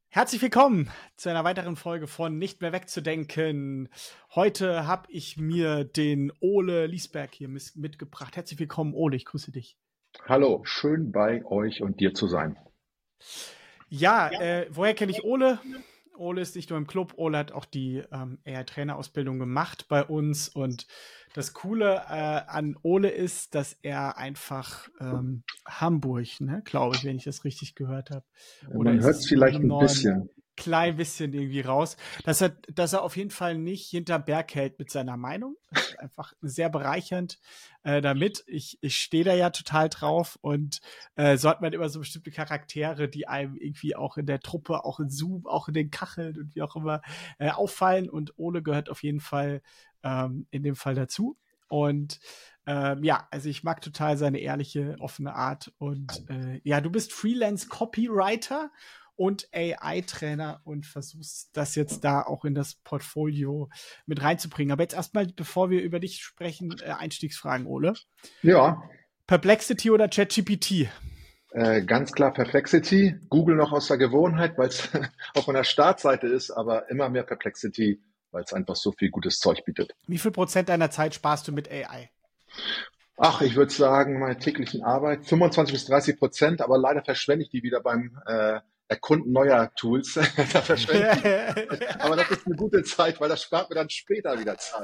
Herzlich willkommen zu einer weiteren Folge von Nicht mehr wegzudenken. Heute habe ich mir den Ole Liesberg hier mitgebracht. Herzlich willkommen, Ole, ich grüße dich. Hallo, schön bei euch und dir zu sein. Ja, woher kenne ich Ole? Ole ist nicht nur im Club, Ole hat auch die AI-Trainerausbildung gemacht bei uns. Und das Coole an Ole ist, dass er einfach Hamburg, ne, glaube ich, wenn ich das richtig gehört habe. Oder Man ist hört es es noch vielleicht im ein Norden? bisschen. Klein bisschen irgendwie raus, dass er auf jeden Fall nicht hinterm Berg hält mit seiner Meinung. Das ist einfach sehr bereichernd damit. Ich stehe da ja total drauf und so hat man immer so bestimmte Charaktere, die einem irgendwie auch in der Truppe, auch in Zoom, auch in den Kacheln und wie auch immer auffallen. Und Ole gehört auf jeden Fall in dem Fall dazu. Und ja, also ich mag total seine ehrliche, offene Art. Und ja, du bist Freelance-Copywriter und AI-Trainer und versuchst das jetzt da auch in das Portfolio mit reinzubringen. Aber jetzt erstmal, bevor wir über dich sprechen, Einstiegsfragen, Ole. Ja, Perplexity oder ChatGPT? ganz klar Perplexity. Google noch aus der Gewohnheit, weil es auf meiner Startseite ist, aber immer mehr Perplexity, weil es einfach so viel gutes Zeug bietet. Wie viel Prozent deiner Zeit sparst du mit AI? Ach, ich würde sagen, meine täglichen Arbeit 25 bis 30%, aber leider verschwende ich die wieder beim Erkunden neuer Tools. Da verschwende ich die. Aber das ist eine gute Zeit, weil das spart mir dann später wieder Zeit.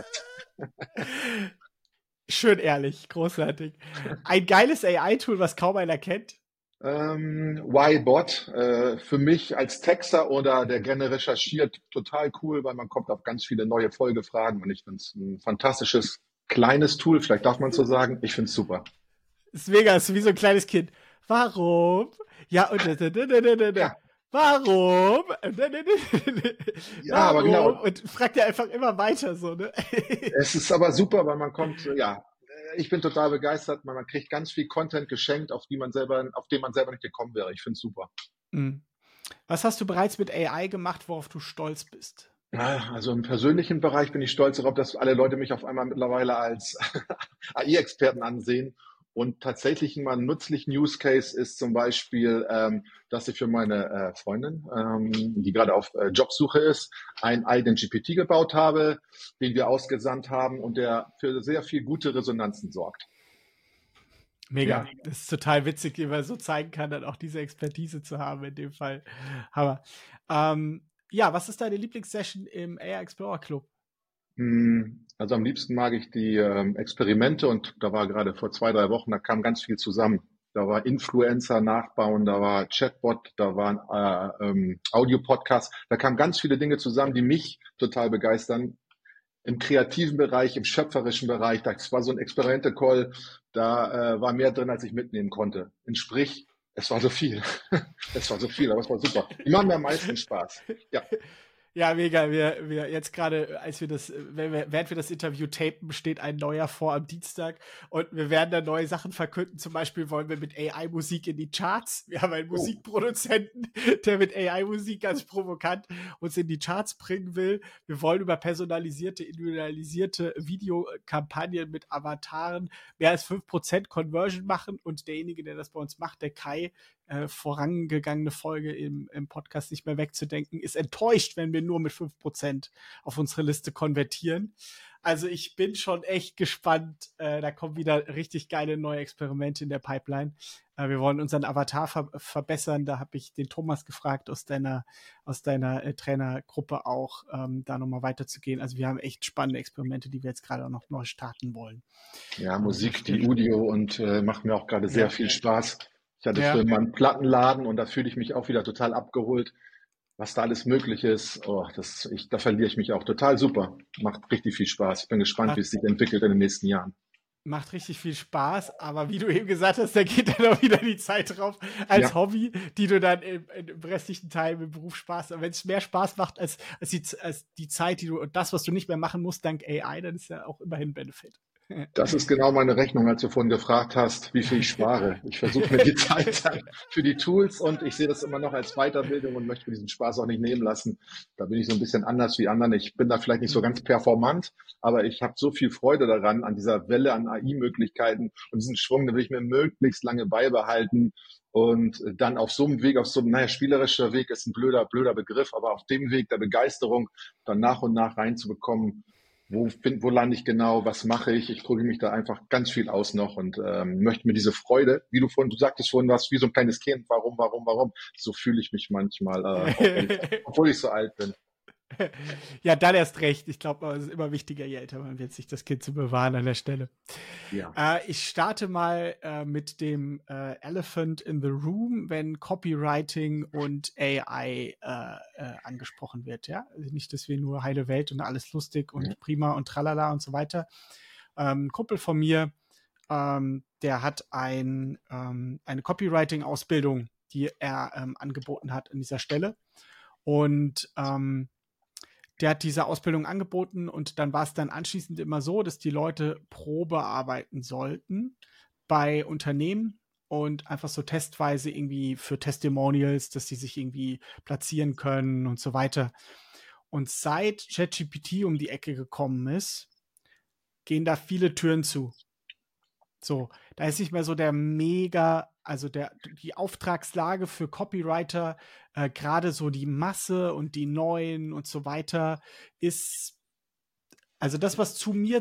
Schön ehrlich, großartig. Ein geiles AI-Tool, was kaum einer kennt. Y-Bot, für mich als Texter oder der gerne recherchiert, total cool, weil man kommt auf ganz viele neue Folgefragen und ich finde es ein fantastisches kleines Tool, vielleicht darf man so sagen. Ich finde es super. Ist mega, ist wie so ein kleines Kind. Warum? Ja, und Ja, warum? ja, aber Warum? genau. Und fragt er einfach immer weiter so, ne? Es ist aber super, weil man kommt, ja, ich bin total begeistert, man kriegt ganz viel Content geschenkt, auf den man selber nicht gekommen wäre. Ich finde es super. Mhm. Was hast du bereits mit AI gemacht, worauf du stolz bist? Ja, also im persönlichen Bereich bin ich stolz darauf, dass alle Leute mich auf einmal mittlerweile als AI-Experten ansehen. Und tatsächlich mal ein nützlichen Use Case ist zum Beispiel, dass ich für meine Freundin, die gerade auf Jobsuche ist, einen eigenen GPT gebaut habe, den wir ausgesandt haben und der für sehr viel gute Resonanzen sorgt. Mega. Ja, Das ist total witzig, wie man so zeigen kann, dann auch diese Expertise zu haben in dem Fall. Hammer. Ja, was ist deine Lieblingssession im AI Explorer Club? Also am liebsten mag ich die Experimente und da war gerade vor 2, 3 Wochen, da kam ganz viel zusammen. Da war Influencer nachbauen, da war Chatbot, da waren Audio-Podcast, da kamen ganz viele Dinge zusammen, die mich total begeistern. Im kreativen Bereich, im schöpferischen Bereich, das war so ein Experimente-Call, da war mehr drin, als ich mitnehmen konnte. Sprich, es war so viel. Es war so viel, aber es war super. Die machen mir am meisten Spaß. Ja. Ja, mega. Wir jetzt gerade, während wir das Interview tapen, steht ein neuer vor am Dienstag und wir werden da neue Sachen verkünden. Zum Beispiel wollen wir mit AI-Musik in die Charts. Wir haben einen Oh. Musikproduzenten, der mit AI-Musik ganz provokant uns in die Charts bringen will. Wir wollen über personalisierte, individualisierte Videokampagnen mit Avataren mehr als 5% Conversion machen und derjenige, der das bei uns macht, der Kai, vorangegangene Folge im Podcast nicht mehr wegzudenken, ist enttäuscht, wenn wir nur mit 5% auf unsere Liste konvertieren. Also ich bin schon echt gespannt. Da kommen wieder richtig geile neue Experimente in der Pipeline. Wir wollen unseren Avatar verbessern. Da habe ich den Thomas gefragt aus deiner Trainergruppe auch, da nochmal weiterzugehen. Also wir haben echt spannende Experimente, die wir jetzt gerade auch noch neu starten wollen. Ja, Also das Musik, die stimmt. Audio und macht mir auch gerade sehr Ja, viel Spaß. Ich hatte ja. früher mal einen Plattenladen und da fühle ich mich auch wieder total abgeholt, was da alles möglich ist. Oh, da verliere ich mich auch total super. Macht richtig viel Spaß. Ich bin gespannt, wie Macht es sich entwickelt in den nächsten Jahren. Macht richtig viel Spaß, aber wie du eben gesagt hast, da geht dann auch wieder die Zeit drauf als Ja, Hobby, die du dann im restlichen Teil im Beruf sparst. Aber wenn es mehr Spaß macht als die Zeit, die du und das, was du nicht mehr machen musst dank AI, dann ist ja auch immerhin ein Benefit. das ist genau meine Rechnung, als du vorhin gefragt hast, wie viel ich spare. Ich versuche mir die Zeit dann für die Tools und ich sehe das immer noch als Weiterbildung und möchte mir diesen Spaß auch nicht nehmen lassen. Da bin ich so ein bisschen anders wie anderen. Ich bin da vielleicht nicht so ganz performant, aber ich habe so viel Freude daran, an dieser Welle an AI-Möglichkeiten und diesen Schwung, den will ich mir möglichst lange beibehalten. Und dann auf so einem Weg, naja, spielerischer Weg ist ein blöder Begriff, aber auf dem Weg der Begeisterung dann nach und nach reinzubekommen, wo lande ich genau, was mache ich? Ich probiere mich da einfach ganz viel aus noch und möchte mir diese Freude, du sagtest vorhin was, wie so ein kleines Kind, warum? So fühle ich mich manchmal, obwohl ich so alt bin. Ja, dann erst recht. Ich glaube, es ist immer wichtiger, je älter man wird, sich das Kind zu bewahren an der Stelle. Ja. Ich starte mal mit dem Elephant in the Room, wenn Copywriting und AI angesprochen wird. Ja? Also nicht, dass wir nur heile Welt und alles lustig und prima und tralala und so weiter. Ein Kumpel von mir, der hat eine Copywriting-Ausbildung, die er angeboten hat an dieser Stelle. Und der hat diese Ausbildung angeboten und dann war es dann anschließend immer so, dass die Leute Probe arbeiten sollten bei Unternehmen und einfach so testweise irgendwie für Testimonials, dass die sich irgendwie platzieren können und so weiter. Und seit ChatGPT um die Ecke gekommen ist, gehen da viele Türen zu. So, da ist nicht mehr so die Auftragslage für Copywriter, gerade so die Masse und die Neuen und so weiter ist, also das, was zu mir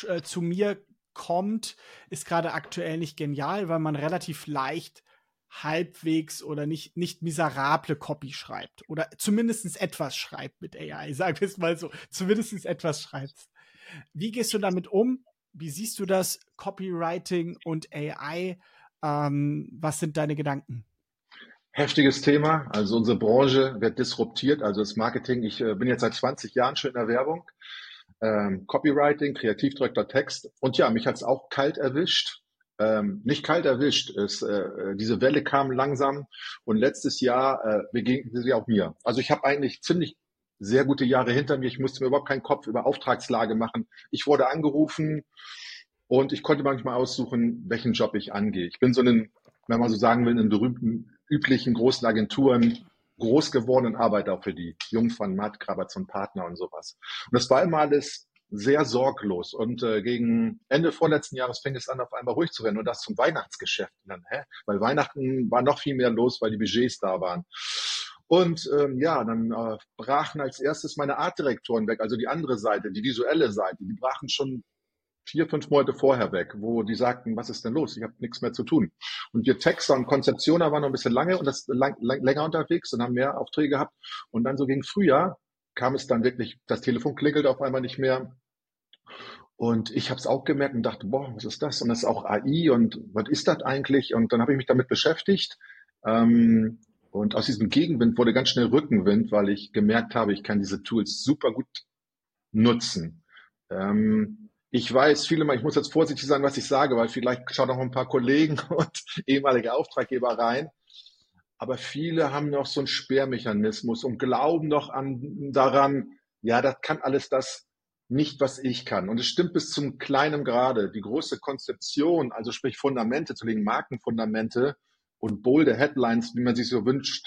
kommt, ist gerade aktuell nicht genial, weil man relativ leicht halbwegs oder nicht miserable Copy schreibt oder zumindest etwas schreibt mit AI, sagen wir es mal so, zumindest etwas schreibt. Wie gehst du damit um? Wie siehst du das, Copywriting und AI? Was sind deine Gedanken? Heftiges Thema. Also unsere Branche wird disruptiert. Also das Marketing. Ich bin jetzt seit 20 Jahren schon in der Werbung. Copywriting, Kreativdirektor Text. Und ja, mich hat es auch kalt erwischt. Nicht kalt erwischt. Diese Welle kam langsam. Und letztes Jahr begegnete sie auch mir. Also ich habe eigentlich ziemlich sehr gute Jahre hinter mir. Ich musste mir überhaupt keinen Kopf über Auftragslage machen. Ich wurde angerufen und ich konnte manchmal aussuchen, welchen Job ich angehe. Ich bin so wenn man so sagen will, in den berühmten, üblichen großen Agenturen groß geworden und arbeite auch für die Jungfern, Matt, Krabatz und Partner und sowas. Und das war immer alles sehr sorglos. Und gegen Ende vorletzten Jahres fing es an, auf einmal ruhig zu werden. Und das zum Weihnachtsgeschäft. Und dann, weil Weihnachten war noch viel mehr los, weil die Budgets da waren. Und dann brachen als erstes meine Artdirektoren weg, also die andere Seite, die visuelle Seite, die brachen schon 4, 5 Monate vorher weg, wo die sagten, was ist denn los? Ich habe nichts mehr zu tun. Und wir Texter und Konzeptioner waren noch ein bisschen länger unterwegs und haben mehr Aufträge gehabt. Und dann so gegen Frühjahr kam es dann wirklich, das Telefon klingelte auf einmal nicht mehr. Und ich habe es auch gemerkt und dachte, boah, was ist das? Und das ist auch AI und was ist das eigentlich? Und dann habe ich mich damit beschäftigt. Und aus diesem Gegenwind wurde ganz schnell Rückenwind, weil ich gemerkt habe, ich kann diese Tools super gut nutzen. Ich weiß, ich muss jetzt vorsichtig sein, was ich sage, weil vielleicht schauen auch ein paar Kollegen und ehemalige Auftraggeber rein. Aber viele haben noch so einen Sperrmechanismus und glauben noch daran, ja, das kann alles das nicht, was ich kann. Und es stimmt bis zum kleinen Grade. Die große Konzeption, also sprich Fundamente zu legen, Markenfundamente, und bolde Headlines, wie man sich so wünscht,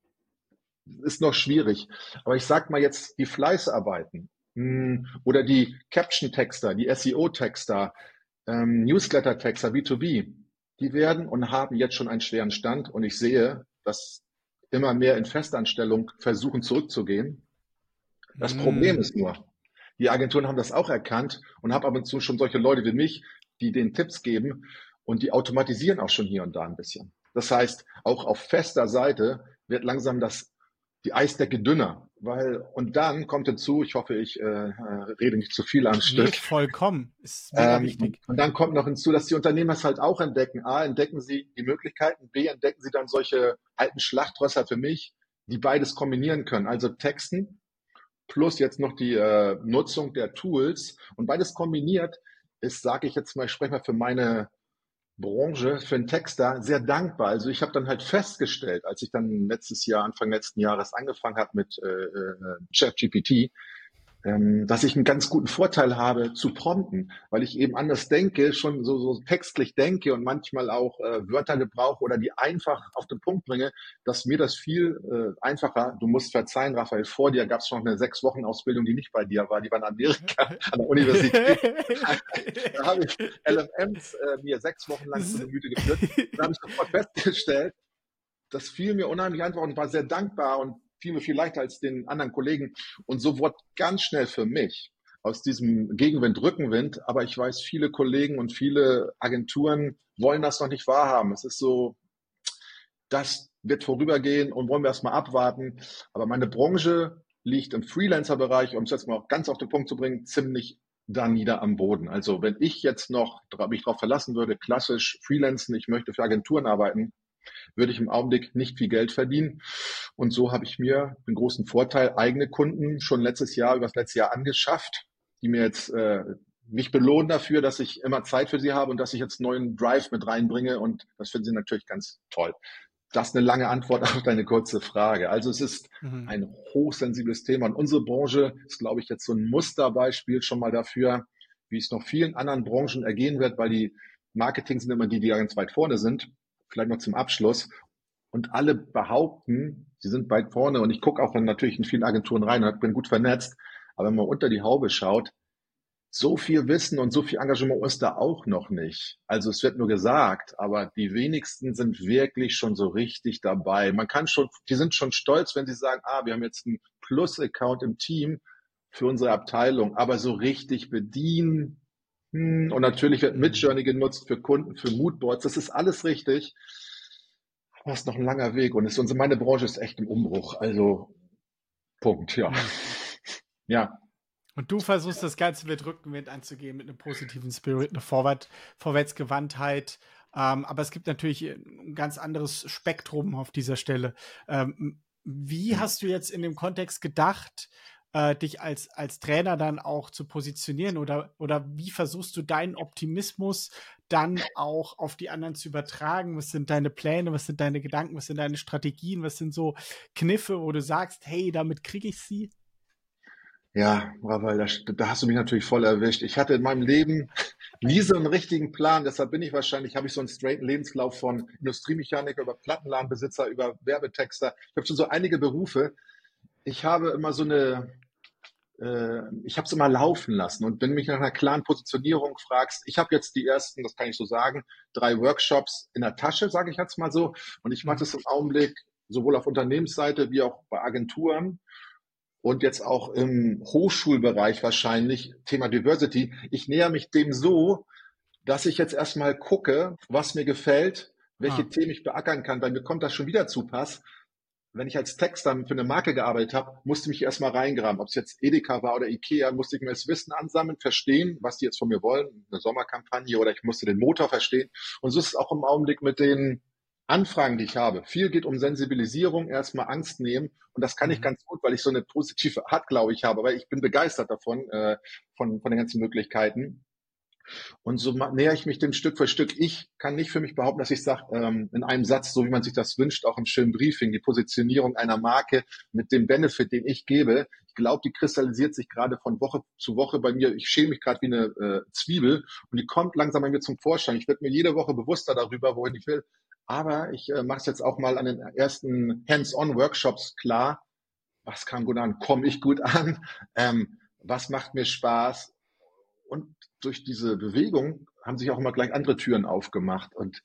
ist noch schwierig. Aber ich sag mal jetzt die Fleißarbeiten oder die Caption-Texter, die SEO-Texter, Newsletter-Texter, B2B, die werden und haben jetzt schon einen schweren Stand. Und ich sehe, dass immer mehr in Festanstellung versuchen zurückzugehen. Das Problem ist nur, die Agenturen haben das auch erkannt und haben ab und zu schon solche Leute wie mich, die den Tipps geben und die automatisieren auch schon hier und da ein bisschen. Das heißt, auch auf fester Seite wird langsam die Eisdecke dünner, und dann kommt hinzu, ich hoffe, ich rede nicht zu viel am Stück. Vollkommen, ist mega wichtig. Und dann kommt noch hinzu, dass die Unternehmer es halt auch entdecken. A, entdecken sie die Möglichkeiten, B, entdecken sie dann solche alten Schlachtrösser für mich, die beides kombinieren können. Also Texten plus jetzt noch die Nutzung der Tools und beides kombiniert ist, sage ich jetzt mal, ich spreche mal für meine Branche, für einen Texter sehr dankbar. Also ich habe dann halt festgestellt, als ich dann Anfang letzten Jahres angefangen habe mit ChatGPT, dass ich einen ganz guten Vorteil habe zu prompten, weil ich eben anders denke, schon so textlich denke und manchmal auch Wörter gebrauche oder die einfach auf den Punkt bringe, dass mir das viel einfacher, du musst verzeihen, Raphael, vor dir gab es noch eine 6-Wochen-Ausbildung, die nicht bei dir war, die war in Amerika an der Universität. Da habe ich LMMs mir 6 Wochen lang zu Gemüte geführt. Da habe ich sofort festgestellt, das fiel mir unheimlich einfach und war sehr dankbar und fiel mir viel leichter als den anderen Kollegen. Und so wurde ganz schnell für mich aus diesem Gegenwind Rückenwind. Aber ich weiß, viele Kollegen und viele Agenturen wollen das noch nicht wahrhaben. Es ist so, das wird vorübergehen und wollen wir erstmal abwarten. Aber meine Branche liegt im Freelancer-Bereich, um es jetzt mal ganz auf den Punkt zu bringen, ziemlich da nieder am Boden. Also wenn ich jetzt noch mich darauf verlassen würde, klassisch freelancen, ich möchte für Agenturen arbeiten, würde ich im Augenblick nicht viel Geld verdienen. Und so habe ich mir den großen Vorteil, eigene Kunden schon über das letzte Jahr angeschafft, die mir jetzt mich belohnen dafür, dass ich immer Zeit für sie habe und dass ich jetzt neuen Drive mit reinbringe. Und das finden sie natürlich ganz toll. Das ist eine lange Antwort auf deine kurze Frage. Also es ist ein hochsensibles Thema. Und unsere Branche ist, glaube ich, jetzt so ein Musterbeispiel schon mal dafür, wie es noch vielen anderen Branchen ergehen wird, weil die Marketing sind immer die ganz weit vorne sind. Vielleicht noch zum Abschluss. Und alle behaupten, sie sind weit vorne. Und ich gucke auch natürlich in vielen Agenturen rein und bin gut vernetzt. Aber wenn man unter die Haube schaut, so viel Wissen und so viel Engagement ist da auch noch nicht. Also es wird nur gesagt, aber die wenigsten sind wirklich schon so richtig dabei. Die sind schon stolz, wenn sie sagen, wir haben jetzt einen Plus-Account im Team für unsere Abteilung, aber so richtig bedienen. Und natürlich wird Midjourney genutzt für Kunden, für Moodboards. Das ist alles richtig. Aber es ist noch ein langer Weg und meine Branche ist echt im Umbruch. Also Punkt, ja. Ja. Und du versuchst das Ganze mit Rückenwind anzugehen, mit einem positiven Spirit, eine Vorwärtsgewandtheit. Aber es gibt natürlich ein ganz anderes Spektrum auf dieser Stelle. Wie hast du jetzt in dem Kontext gedacht, dich als Trainer dann auch zu positionieren? Oder wie versuchst du deinen Optimismus dann auch auf die anderen zu übertragen? Was sind deine Pläne? Was sind deine Gedanken? Was sind deine Strategien? Was sind so Kniffe, wo du sagst, hey, damit kriege ich sie? Ja, Raval, da hast du mich natürlich voll erwischt. Ich hatte in meinem Leben nie so einen richtigen Plan, deshalb habe ich so einen straighten Lebenslauf von Industriemechaniker über Plattenladenbesitzer, über Werbetexter. Ich habe schon so einige Berufe. Ich habe immer ich habe es immer laufen lassen. Und wenn du mich nach einer klaren Positionierung fragst, ich habe jetzt die ersten, das kann ich so sagen, 3 Workshops in der Tasche, sage ich jetzt mal so. Und ich mache das im Augenblick sowohl auf Unternehmensseite wie auch bei Agenturen. Und jetzt auch im Hochschulbereich wahrscheinlich, Thema Diversity. Ich näher mich dem so, dass ich jetzt erstmal gucke, was mir gefällt, welche Themen ich beackern kann, weil mir kommt das schon wieder zu Pass. Wenn ich als Texter für eine Marke gearbeitet habe, musste ich mich erstmal reingraben. Ob es jetzt Edeka war oder Ikea, musste ich mir das Wissen ansammeln, verstehen, was die jetzt von mir wollen, eine Sommerkampagne oder ich musste den Motor verstehen. Und so ist es auch im Augenblick mit den Anfragen, die ich habe. Viel geht um Sensibilisierung, erstmal Angst nehmen. Und das kann ich ganz gut, weil ich so eine positive Art, glaube ich, habe. Weil ich bin begeistert davon, von den ganzen Möglichkeiten. Und so näher ich mich dem Stück für Stück. Ich kann nicht für mich behaupten, dass ich sage, in einem Satz, so wie man sich das wünscht, auch im schönen Briefing, die Positionierung einer Marke mit dem Benefit, den ich gebe. Ich glaube, die kristallisiert sich gerade von Woche zu Woche bei mir. Ich schäle mich gerade wie eine Zwiebel und die kommt langsam bei mir zum Vorschein. Ich werde mir jede Woche bewusster darüber, wohin ich will. Aber ich mache es jetzt auch mal an den ersten Hands-on-Workshops klar. Was kam gut an? Komme ich gut an? Was macht mir Spaß? Und durch diese Bewegung haben sich auch immer gleich andere Türen aufgemacht. Und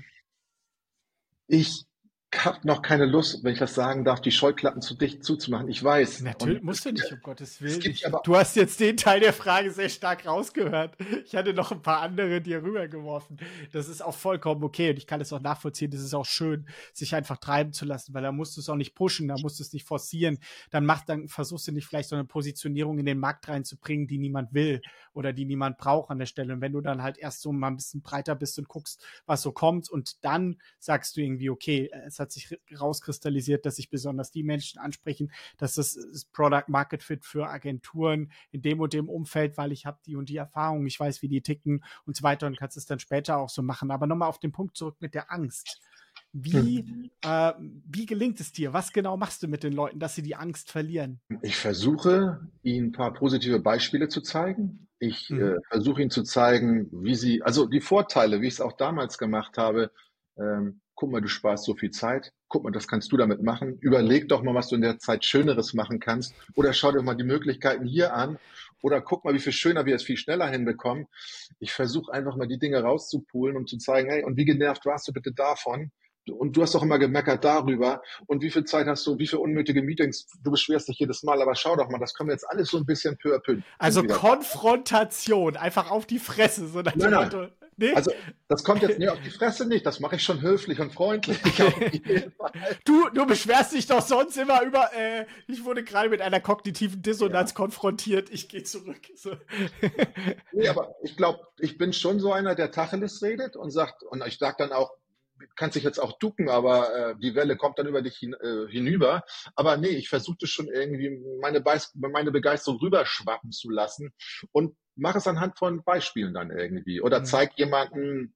ich habe noch keine Lust, wenn ich das sagen darf, die Scheuklappen zu dicht zuzumachen. Ich weiß. Natürlich musst du nicht, um Gottes Willen. Aber du hast jetzt den Teil der Frage sehr stark rausgehört. Ich hatte noch ein paar andere dir rübergeworfen. Das ist auch vollkommen okay und ich kann es auch nachvollziehen. Das ist auch schön, sich einfach treiben zu lassen, weil da musst du es auch nicht pushen, da musst du es nicht forcieren. Dann versuchst du nicht vielleicht so eine Positionierung in den Markt reinzubringen, die niemand will oder die niemand braucht an der Stelle. Und wenn du dann halt erst so mal ein bisschen breiter bist und guckst, was so kommt und dann sagst du irgendwie, okay, es hat sich rauskristallisiert, dass sich besonders die Menschen ansprechen, dass das Product Market Fit für Agenturen in dem und dem Umfeld, weil ich habe die und die Erfahrung, ich weiß, wie die ticken und so weiter und kannst es dann später auch so machen. Aber nochmal auf den Punkt zurück mit der Angst. Wie gelingt es dir? Was genau machst du mit den Leuten, dass sie die Angst verlieren? Ich versuche, ihnen ein paar positive Beispiele zu zeigen. Ich versuche ihnen zu zeigen, also die Vorteile, wie ich es auch damals gemacht habe. Guck mal, du sparst so viel Zeit. Guck mal, das kannst du damit machen. Überleg doch mal, was du in der Zeit Schöneres machen kannst. Oder schau dir mal die Möglichkeiten hier an. Oder guck mal, wie viel schöner wir es viel schneller hinbekommen. Ich versuche einfach mal die Dinge rauszupulen, um zu zeigen, hey, und wie genervt warst du bitte davon? und du hast doch immer gemeckert darüber und wie viel Zeit hast du, wie viele unnötige Meetings, du beschwerst dich jedes Mal, aber schau doch mal, das können wir jetzt alles so ein bisschen peu à peu Also wieder. Konfrontation, einfach auf die Fresse, so nach dem Nein, Motto. Nee? also das kommt jetzt auf die Fresse nicht, das mache ich schon höflich und freundlich. Auf jeden Fall. Du beschwerst dich doch sonst immer über, ich wurde gerade mit einer kognitiven Dissonanz konfrontiert, ich gehe zurück. So. Nee, aber ich glaube, ich bin schon so einer, der Tacheles redet und sagt, und ich sage dann auch, kannst dich jetzt auch ducken, aber die Welle kommt dann über dich hinüber. Aber nee, ich versuche schon irgendwie meine Begeisterung rüberschwappen zu lassen und mache es anhand von Beispielen dann irgendwie. Oder zeig jemanden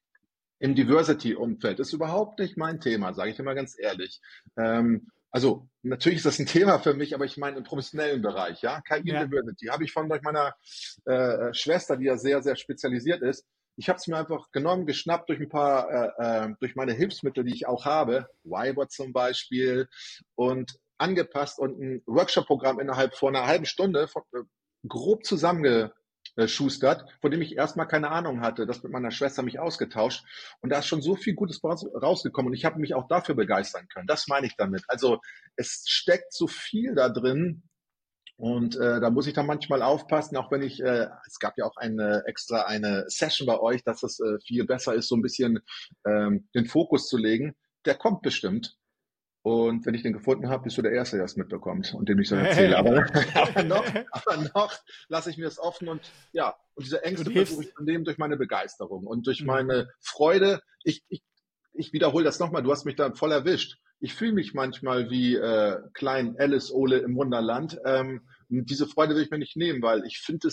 im Diversity-Umfeld. Ist überhaupt nicht mein Thema, sage ich immer ganz ehrlich. Also natürlich ist das ein Thema für mich, aber ich meine im professionellen Bereich, ja. KI Diversity habe ich von meiner Schwester, die ja sehr, sehr spezialisiert ist. Ich habe es mir einfach genommen, geschnappt durch ein paar, durch meine Hilfsmittel, die ich auch habe, Whiteboard zum Beispiel, und angepasst und ein Workshop-Programm innerhalb von einer halben Stunde grob zusammengeschustert, von dem ich erstmal keine Ahnung hatte, das mit meiner Schwester mich ausgetauscht und da ist schon so viel Gutes rausgekommen und ich habe mich auch dafür begeistern können. Das meine ich damit. Also es steckt so viel da drin, und da muss ich dann manchmal aufpassen, auch wenn es gab ja auch extra eine Session bei euch, dass es viel besser ist, so ein bisschen den Fokus zu legen. Der kommt bestimmt. Und wenn ich den gefunden habe, bist du der Erste, der es mitbekommt und dem ich so erzähle. Aber noch lasse ich mir es offen und ja, und diese Ängste versuche ich zu nehmen durch meine Begeisterung und durch meine Freude. Ich wiederhole das nochmal, du hast mich da voll erwischt. Ich fühle mich manchmal wie klein Alice Ole im Wunderland. Diese Freude will ich mir nicht nehmen, weil ich finde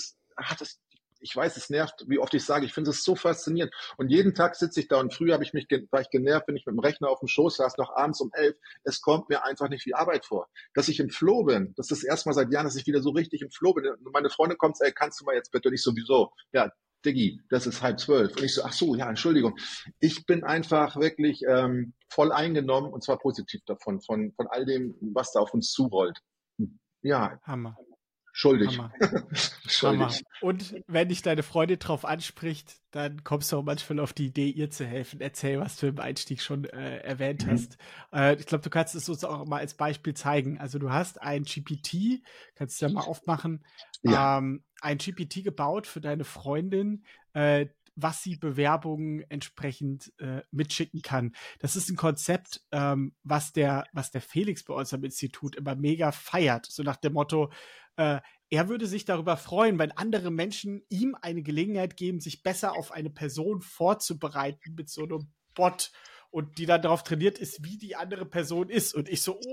ich weiß, es nervt, wie oft ich sage, ich finde es so faszinierend. Und jeden Tag sitze ich da und früher war ich genervt, wenn ich mit dem Rechner auf dem Schoß saß, noch abends um 11. Es kommt mir einfach nicht wie Arbeit vor. Dass ich im Flow bin, das ist das erste Mal seit Jahren, dass ich wieder so richtig im Flow bin. Und meine Freundin kommt, ey, kannst du mal jetzt bitte? Und ich sowieso. Ja, Diggi, das ist 11:30. Und ich so, ach so, ja, Entschuldigung. Ich bin einfach wirklich voll eingenommen und zwar positiv davon, von all dem, was da auf uns zurollt. Ja. Hammer. Schuldig. Hammer. Und wenn dich deine Freundin drauf anspricht, dann kommst du auch manchmal auf die Idee, ihr zu helfen. Erzähl, was du im Einstieg schon erwähnt hast. Ich glaube, du kannst es uns auch mal als Beispiel zeigen. Also du hast ein GPT, kannst du ja mal aufmachen, ein GPT gebaut für deine Freundin, was sie Bewerbungen entsprechend mitschicken kann. Das ist ein Konzept, was der Felix bei uns am Institut immer mega feiert. So nach dem Motto, er würde sich darüber freuen, wenn andere Menschen ihm eine Gelegenheit geben, sich besser auf eine Person vorzubereiten mit so einem Bot und die dann darauf trainiert ist, wie die andere Person ist. Und ich so,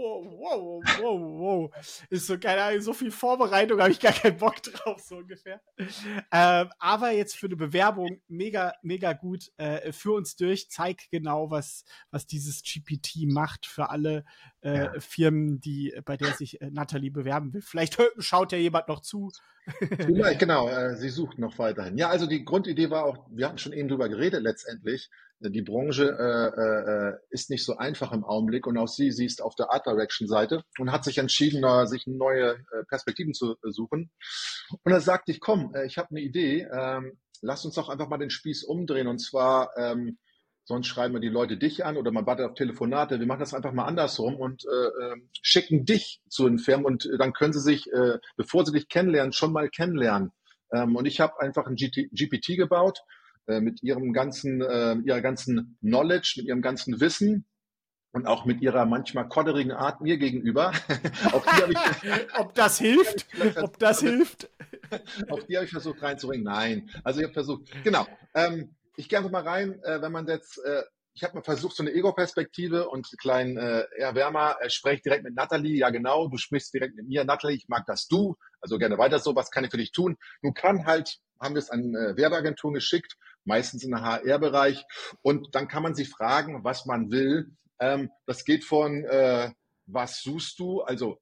wow. Ist so, keine Ahnung, so viel Vorbereitung, habe ich gar keinen Bock drauf, so ungefähr. Aber jetzt für eine Bewerbung mega, mega gut. Für uns durch, zeig genau, was dieses GPT macht für alle Firmen, bei der sich Nathalie bewerben will. Vielleicht schaut ja jemand noch zu. Genau, sie sucht noch weiterhin. Ja, also die Grundidee war auch, wir hatten schon eben drüber geredet letztendlich, die Branche ist nicht so einfach im Augenblick und auch sie ist auf der Art Direction Seite und hat sich entschieden, sich neue Perspektiven zu suchen. Und da sagte ich, komm, ich habe eine Idee, lass uns doch einfach mal den Spieß umdrehen und zwar sonst schreiben wir die Leute dich an oder man wartet auf Telefonate. Wir machen das einfach mal andersrum und schicken dich zu den Firmen und dann können sie sich, bevor sie dich kennenlernen, schon mal kennenlernen. Und ich habe einfach ein GPT gebaut mit ihrer ganzen Knowledge, mit ihrem ganzen Wissen und auch mit ihrer manchmal kodderigen Art mir gegenüber. Auf die habe ich, ob das hilft? Auf die habe ich versucht reinzubringen. Nein, also ich habe versucht, genau. Ich gehe einfach mal rein, wenn man jetzt, ich habe mal versucht, so eine Ego-Perspektive und kleinen eher wärmer, sprech direkt mit Nathalie, ja genau, du sprichst direkt mit mir, Nathalie, ich mag das du, also gerne weiter so, was kann ich für dich tun? Nun haben wir es an Werbeagenturen geschickt, meistens im HR-Bereich und dann kann man sie fragen, was man will. Das geht von, was suchst du, also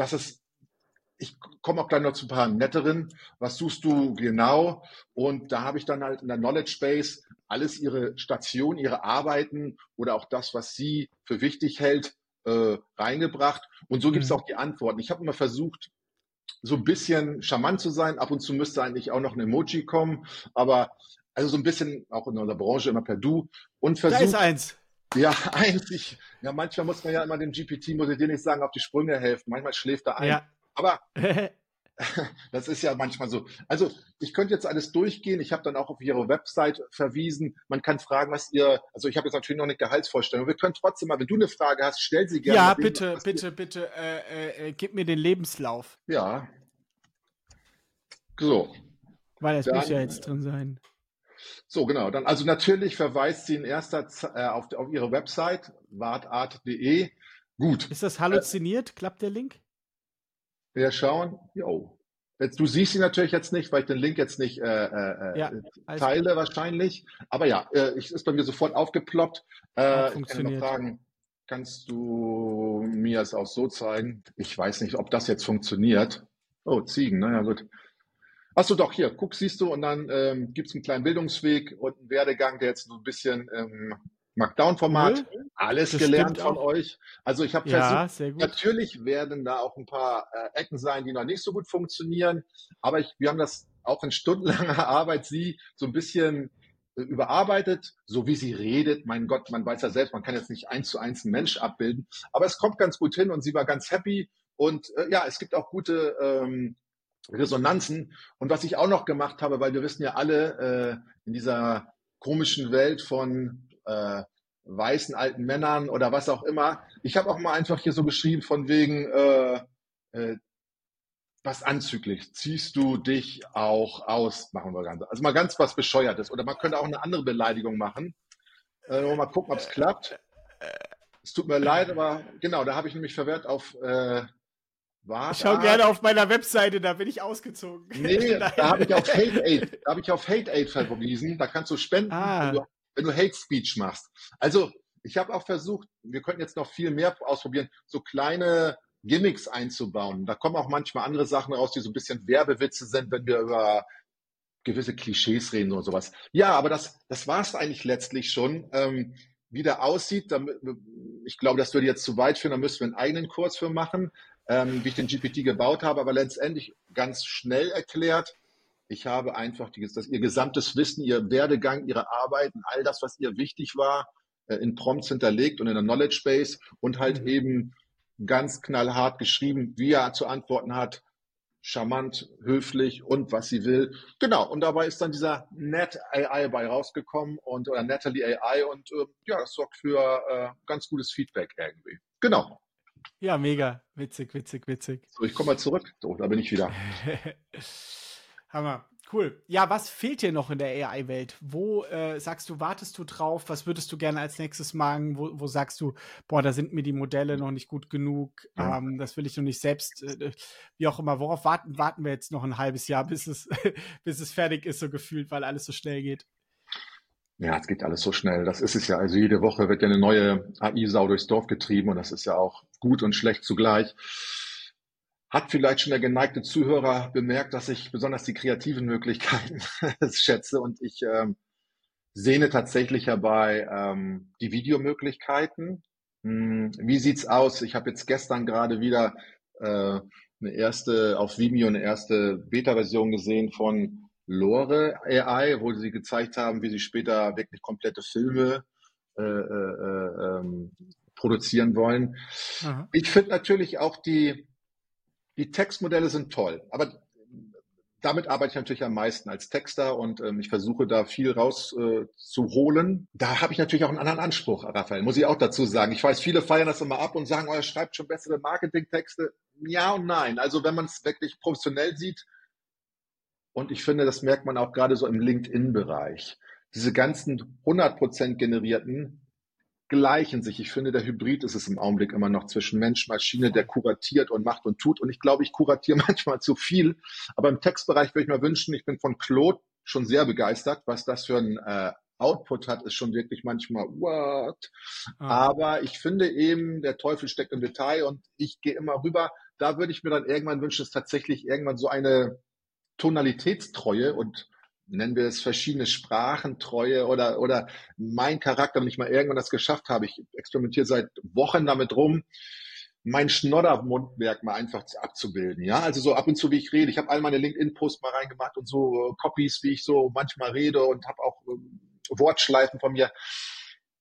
ich komme auch gleich noch zu ein paar netteren. Was suchst du genau? Und da habe ich dann halt in der Knowledge Base alles ihre Stationen, ihre Arbeiten oder auch das, was sie für wichtig hält, reingebracht. Und so gibt es auch die Antworten. Ich habe immer versucht, so ein bisschen charmant zu sein. Ab und zu müsste eigentlich auch noch ein Emoji kommen. Aber also so ein bisschen auch in unserer Branche immer per Du. Und da ist eins. Ja, eigentlich, ja, manchmal muss man ja immer dem GPT, muss ich dir nicht sagen, auf die Sprünge helfen. Manchmal schläft er ein. Ja. Aber das ist ja manchmal so. Also ich könnte jetzt alles durchgehen. Ich habe dann auch auf Ihre Website verwiesen. Man kann fragen, was ihr, also ich habe jetzt natürlich noch eine Gehaltsvorstellung. Wir können trotzdem mal, wenn du eine Frage hast, stell sie gerne Ja, mit dem, bitte, was dir, bitte, bitte, gib mir den Lebenslauf, ja, so, weil das muss ja dann, jetzt drin sein. so genau, dann, also natürlich verweist sie in auf Ihre Website, wartart.de. Gut, Ist das äh, halluziniert? Klappt der Link? wir schauen, jo. Jetzt, du siehst sie natürlich jetzt nicht, weil ich den Link jetzt nicht Ja, alles gut. teile wahrscheinlich. Aber ja, ist bei mir sofort aufgeploppt. Hat Ich kann ja noch funktioniert. fragen, kannst du mir es auch so zeigen? Ich weiß nicht, ob das jetzt funktioniert. Oh, Ziegen, naja, gut. Ach so, doch, hier, guck, siehst du, und dann gibt es einen kleinen Bildungsweg und einen Werdegang, der jetzt so ein bisschen Markdown-Format, Cool. alles Das gelernt stimmt von auch. euch. Also ich habe versucht, Ja, sehr gut. natürlich werden da auch ein paar Ecken sein, die noch nicht so gut funktionieren, aber wir haben das auch in stundenlanger Arbeit sie so ein bisschen überarbeitet, so wie sie redet. Mein Gott, man weiß ja selbst, man kann jetzt nicht eins zu eins einen Mensch abbilden, aber es kommt ganz gut hin und sie war ganz happy. Und ja, es gibt auch gute Resonanzen. Und was ich auch noch gemacht habe, weil wir wissen ja alle, in dieser komischen Welt von weißen alten Männern oder was auch immer, ich habe auch mal einfach hier so geschrieben von wegen, äh, was anzüglich, ziehst du dich auch aus, machen wir ganz. Also mal ganz was Bescheuertes. Oder man könnte auch eine andere Beleidigung machen. Mal gucken, ob es klappt. Es tut mir leid, aber genau, da habe ich nämlich verwehrt auf Schau Wartart. gerne auf meiner Webseite, da bin ich ausgezogen. Nee, da habe Nein. ich auf Hate Aid, da habe ich auf Hate Aid verwiesen. Da kannst du spenden, Ah, wenn du Hate Speech machst. Also, ich habe auch versucht, wir könnten jetzt noch viel mehr ausprobieren, so kleine Gimmicks einzubauen. Da kommen auch manchmal andere Sachen raus, die so ein bisschen Werbewitze sind, wenn wir über gewisse Klischees reden oder sowas. Ja, aber das war es eigentlich letztlich schon. Wie der aussieht, ich glaube, das würde jetzt zu weit führen, da müssen wir einen eigenen Kurs für machen, wie ich den GPT gebaut habe, aber letztendlich ganz schnell erklärt. Ich habe einfach ihr gesamtes Wissen, ihr Werdegang, ihre Arbeiten, all das, was ihr wichtig war, in Prompts hinterlegt und in der Knowledge Base und halt mhm. eben ganz knallhart geschrieben, wie er zu antworten hat, charmant, höflich und was sie will. Genau, und dabei ist dann dieser Net AI bei rausgekommen und oder Natalie AI und ja, das sorgt für ganz gutes Feedback irgendwie. Genau. Ja, mega. Witzig, witzig, witzig. So, ich komme mal zurück. So, da bin ich wieder. Hammer. Cool. Ja, was fehlt dir noch in der AI-Welt? Wo sagst du, wartest du drauf? Was würdest du gerne als nächstes machen? Wo sagst du, boah, da sind mir die Modelle noch nicht gut genug. Ja. Das will ich noch nicht selbst, wie auch immer. Worauf warten wir jetzt noch ein halbes Jahr, bis es, bis es fertig ist, so gefühlt, weil alles so schnell geht? Ja, es geht alles so schnell. Das ist es ja. Also jede Woche wird ja eine neue AI-Sau durchs Dorf getrieben und das ist ja auch gut und schlecht zugleich. Hat vielleicht schon der geneigte Zuhörer bemerkt, dass ich besonders die kreativen Möglichkeiten schätze und ich sehne tatsächlich herbei die Videomöglichkeiten. Wie sieht's aus? Ich habe jetzt gestern gerade wieder eine erste auf Vimeo eine erste Beta-Version gesehen von Lore AI, wo sie gezeigt haben, wie sie später wirklich komplette Filme produzieren wollen. Aha. Ich finde natürlich auch die Textmodelle sind toll, aber damit arbeite ich natürlich am meisten als Texter und ich versuche da viel zu holen. Da habe ich natürlich auch einen anderen Anspruch, Raphael, muss ich auch dazu sagen. Ich weiß, viele feiern das immer ab und sagen, oh, er schreibt schon bessere Marketingtexte. Ja und nein. Also wenn man es wirklich professionell sieht, und ich finde, das merkt man auch gerade so im LinkedIn-Bereich. Diese ganzen 100% generierten gleichen sich. Ich finde, der Hybrid ist es im Augenblick immer noch zwischen Mensch, Maschine, der Voll. kuratiert und macht und tut. Und ich glaube, ich kuratiere manchmal zu viel. Aber im Textbereich würde ich mir wünschen, ich bin von Claude schon sehr begeistert. Was das für ein Output hat, ist schon wirklich manchmal what. Aha. Aber ich finde eben, der Teufel steckt im Detail und ich gehe immer rüber. Da würde ich mir dann irgendwann wünschen, dass tatsächlich irgendwann so eine Tonalitätstreue und nennen wir es verschiedene Sprachentreue oder mein Charakter, wenn ich mal irgendwann das geschafft habe, ich experimentiere seit Wochen damit rum, mein Schnoddermundwerk mal einfach abzubilden. Ja, also so ab und zu, wie ich rede. Ich habe all meine LinkedIn-Posts mal reingemacht und so Copies, wie ich so manchmal rede und habe auch Wortschleifen von mir.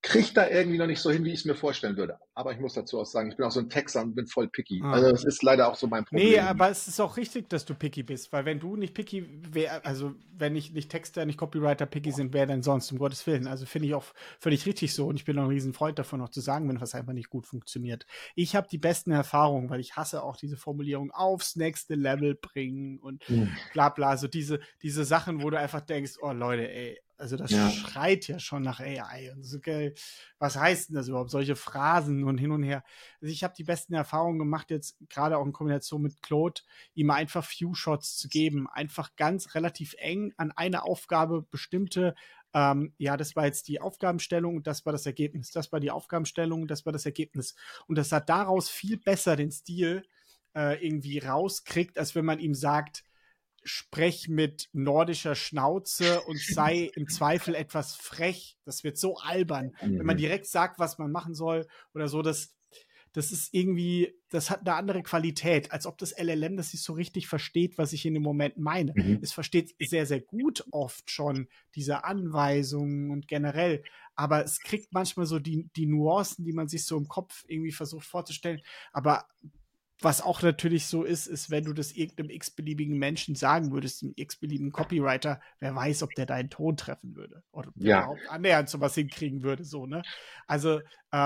kriege da irgendwie noch nicht so hin, wie ich es mir vorstellen würde. Aber ich muss dazu auch sagen, ich bin auch so ein Texter und bin voll picky. Ah. Also das ist leider auch so mein Nee, Problem. aber es ist auch richtig, dass du picky bist, weil wenn du nicht picky wär, also wenn ich nicht Texter, nicht Copywriter picky sind, wer denn sonst, um Gottes Willen. Also finde ich auch völlig richtig so und ich bin auch ein Riesen-Freund davon, auch zu sagen, wenn was einfach nicht gut funktioniert. Ich habe die besten Erfahrungen, weil ich hasse auch diese Formulierung aufs nächste Level bringen und Hm. bla bla, so diese Sachen, wo du einfach denkst, oh Leute, ey, also das Ja. schreit ja schon nach AI und so, okay, was heißt denn das überhaupt? Solche Phrasen und hin und her. Also ich habe die besten Erfahrungen gemacht, jetzt gerade auch in Kombination mit Claude, ihm einfach Few-Shots zu geben, einfach ganz relativ eng an eine Aufgabe bestimmte, ja, das war jetzt die Aufgabenstellung und das war das Ergebnis. Das war die Aufgabenstellung und das war das Ergebnis. Und das hat daraus viel besser den Stil irgendwie rauskriegt, als wenn man ihm sagt, sprech mit nordischer Schnauze und sei im Zweifel etwas frech. Das wird so albern. Wenn man direkt sagt, was man machen soll oder so, das ist irgendwie, das hat eine andere Qualität, als ob das LLM das nicht so richtig versteht, was ich in dem Moment meine. Es versteht sehr, sehr gut oft schon diese Anweisungen und generell, aber es kriegt manchmal so die Nuancen, die man sich so im Kopf irgendwie versucht vorzustellen. Aber was auch natürlich so ist, wenn du das irgendeinem x-beliebigen Menschen sagen würdest, einem x-beliebigen Copywriter, wer weiß, ob der deinen Ton treffen würde oder ob der Ja. überhaupt annähernd sowas hinkriegen würde, so, ne? Also,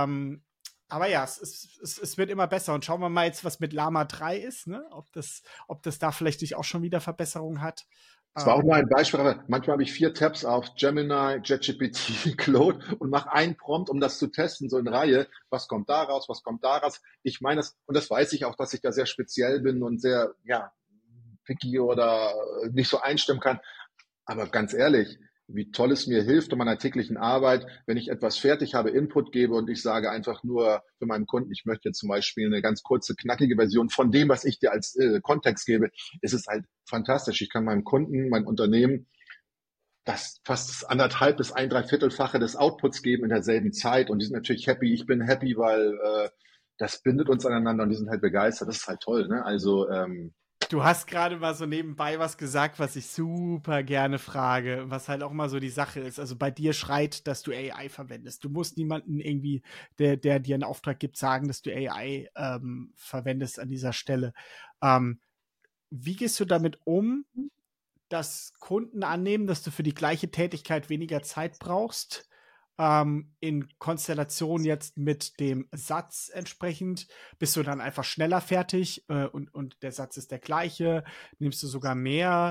aber ja, es wird immer besser. Und schauen wir mal jetzt, was mit Llama 3 ist, ne? Ob das da vielleicht nicht auch schon wieder Verbesserungen hat. Das war auch nur ein Beispiel, aber manchmal habe ich 4 Tabs auf Gemini, ChatGPT, Claude und mache einen Prompt, um das zu testen, so in Reihe. Was kommt da raus? Was kommt da raus? Ich meine das, und das weiß ich auch, dass ich da sehr speziell bin und sehr, ja, picky oder nicht so einstimmen kann. Aber ganz ehrlich, wie toll es mir hilft in meiner täglichen Arbeit, wenn ich etwas fertig habe, Input gebe und ich sage einfach nur für meinen Kunden, ich möchte zum Beispiel eine ganz kurze, knackige Version von dem, was ich dir als Kontext gebe, ist es halt fantastisch. Ich kann meinem Kunden, meinem Unternehmen das fast 1,5 bis 1,75-fache des Outputs geben in derselben Zeit und die sind natürlich happy. Ich bin happy, weil das bindet uns aneinander und die sind halt begeistert. Das ist halt toll, ne? Also Du hast gerade mal so nebenbei was gesagt, was ich super gerne frage, was halt auch mal so die Sache ist. Also bei dir schreit, dass du AI verwendest. Du musst niemanden irgendwie, der dir einen Auftrag gibt, sagen, dass du AI verwendest an dieser Stelle. Wie gehst du damit um, dass Kunden annehmen, dass du für die gleiche Tätigkeit weniger Zeit brauchst? In Konstellation jetzt mit dem Satz entsprechend, bist du dann einfach schneller fertig und der Satz ist der gleiche, nimmst du sogar mehr?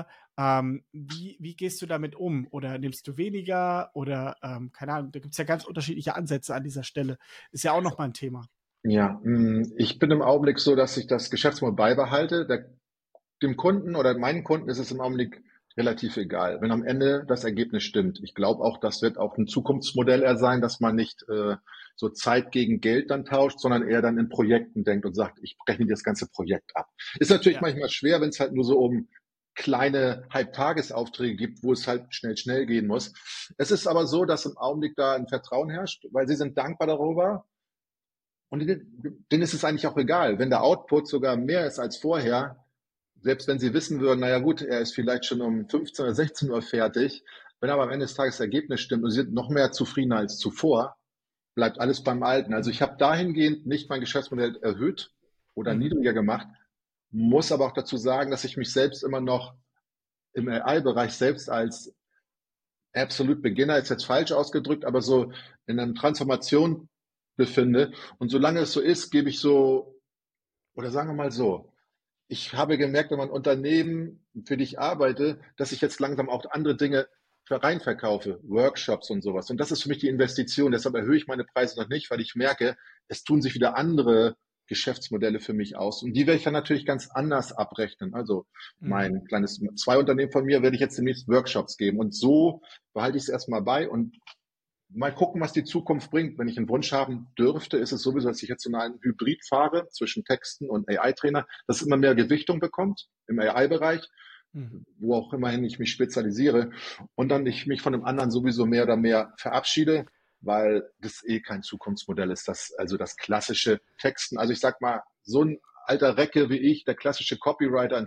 Wie gehst du damit um? Oder nimmst du weniger? Oder keine Ahnung, da gibt es ja ganz unterschiedliche Ansätze an dieser Stelle. Ist ja auch nochmal ein Thema. ja, ich bin im Augenblick so, dass ich das Geschäftsmodell beibehalte. Dem Kunden oder meinen Kunden ist es im Augenblick relativ egal, wenn am Ende das Ergebnis stimmt. Ich glaube auch, das wird auch ein Zukunftsmodell eher sein, dass man nicht so Zeit gegen Geld dann tauscht, sondern eher dann in Projekten denkt und sagt, ich rechne das ganze Projekt ab. Ist natürlich Ja. manchmal schwer, wenn es halt nur so um kleine Halbtagesaufträge gibt, wo es halt schnell gehen muss. Es ist aber so, dass im Augenblick da ein Vertrauen herrscht, weil sie sind dankbar darüber, und denen ist es eigentlich auch egal, wenn der Output sogar mehr ist als vorher, selbst wenn sie wissen würden, naja gut, er ist vielleicht schon um 15 oder 16 Uhr fertig, wenn aber am Ende des Tages das Ergebnis stimmt und sie sind noch mehr zufriedener als zuvor, bleibt alles beim Alten. Also ich habe dahingehend nicht mein Geschäftsmodell erhöht oder niedriger gemacht, muss aber auch dazu sagen, dass ich mich selbst immer noch im AI-Bereich selbst als Absolute Beginner, ist jetzt falsch ausgedrückt, aber so in einer Transformation befinde. Und solange es so ist, gebe ich so, oder sagen wir mal so, ich habe gemerkt, wenn man Unternehmen, für die ich arbeite, dass ich jetzt langsam auch andere Dinge rein verkaufe, Workshops und sowas. Und das ist für mich die Investition. Deshalb erhöhe ich meine Preise noch nicht, weil ich merke, es tun sich wieder andere Geschäftsmodelle für mich aus. Und die werde ich dann natürlich ganz anders abrechnen. Also mein kleines 2 Unternehmen von mir werde ich jetzt demnächst Workshops geben. Und so behalte ich es erstmal bei und mal gucken, was die Zukunft bringt. Wenn ich einen Wunsch haben dürfte, ist es sowieso, dass ich jetzt so einen Hybrid fahre zwischen Texten und AI-Trainer, dass es immer mehr Gewichtung bekommt im AI-Bereich, wo auch immerhin ich mich spezialisiere und dann ich mich von dem anderen sowieso mehr oder mehr verabschiede, weil das kein Zukunftsmodell ist, also das klassische Texten. Also ich sag mal, so ein alter Recke wie ich, der klassische Copywriter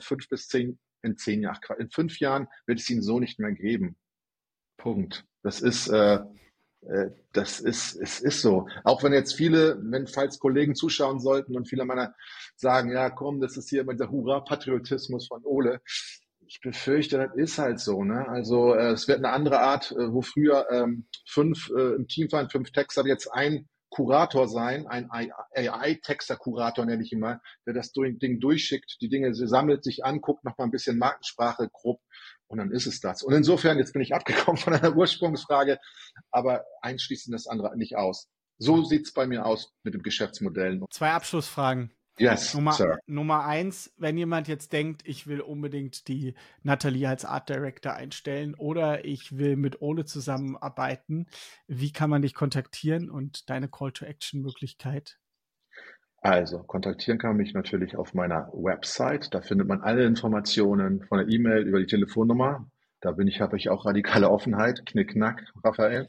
in 10 Jahren, in 5 Jahren wird es ihn so nicht mehr geben. Punkt. Das ist Es ist so. Auch wenn jetzt falls Kollegen zuschauen sollten und viele meiner sagen, ja, komm, das ist hier immer der Hurra-Patriotismus von Ole. Ich befürchte, das ist halt so, ne? Also, es wird eine andere Art, wo früher, 5 im Team waren, 5 Texter, jetzt ein Kurator sein, ein AI-Texter-Kurator nenne ich ihn mal, der das Ding durchschickt, die Dinge sammelt, sich anguckt, noch mal ein bisschen Markensprache grob und dann ist es das. Und insofern, jetzt bin ich abgekommen von einer Ursprungsfrage, aber eins schließt das andere nicht aus. So sieht's bei mir aus mit dem Geschäftsmodellen. 2 Abschlussfragen. Yes, Sir. Nummer 1, wenn jemand jetzt denkt, ich will unbedingt die Nathalie als Art Director einstellen oder ich will mit Ole zusammenarbeiten, wie kann man dich kontaktieren und deine Call-to-Action-Möglichkeit? Also, kontaktieren kann man mich natürlich auf meiner Website. Da findet man alle Informationen von der E-Mail über die Telefonnummer. Habe ich auch radikale Offenheit. Knickknack, Raphael.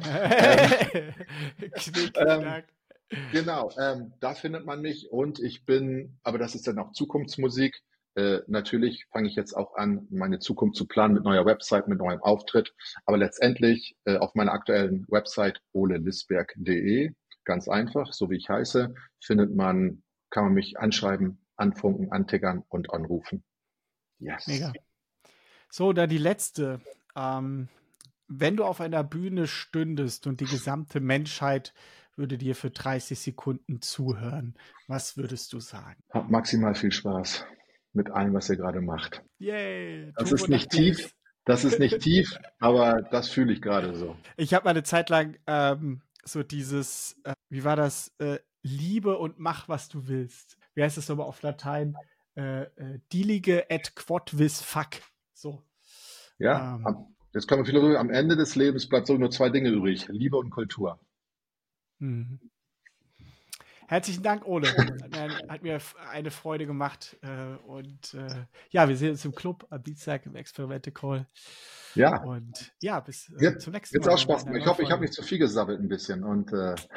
Knickknack. Genau, da findet man mich und aber das ist dann auch Zukunftsmusik. Natürlich fange ich jetzt auch an, meine Zukunft zu planen mit neuer Website, mit neuem Auftritt. Aber letztendlich auf meiner aktuellen Website olelisberg.de, ganz einfach, so wie ich heiße, kann man mich anschreiben, anfunken, antickern und anrufen. Yes. Mega. So, dann die letzte. Wenn du auf einer Bühne stündest und die gesamte Menschheit würde dir für 30 Sekunden zuhören, was würdest du sagen? Hab maximal viel Spaß mit allem, was ihr gerade macht. Yay! Das ist nicht tief, aber das fühle ich gerade so. Ich habe mal eine Zeit lang so dieses, wie war das? Liebe und mach, was du willst. Wie heißt das nochmal auf Latein? Dilige et quod vis fac. So. Ja, jetzt kommen wir viel am Ende des Lebens bleibt so nur 2 Dinge übrig: Liebe und Kultur. Herzlichen Dank, Ole. Hat mir eine Freude gemacht. Ja, wir sehen uns im Club am Dienstag im Experimente Call. Ja. Und ja, bis zum nächsten Mal. Jetzt auch Spaß. Ich hoffe, ich habe nicht zu viel gesabbelt ein bisschen. Und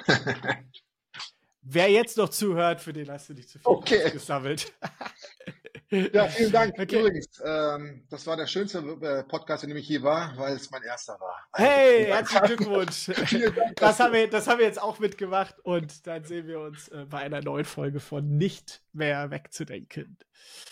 wer jetzt noch zuhört, für den hast du nicht zu viel gesammelt. Ja, vielen Dank. Okay. Übrigens, das war der schönste Podcast, in dem ich je war, weil es mein erster war. Hey, herzlichen Glückwunsch. Das haben wir jetzt auch mitgemacht und dann sehen wir uns bei einer neuen Folge von Nicht mehr wegzudenken.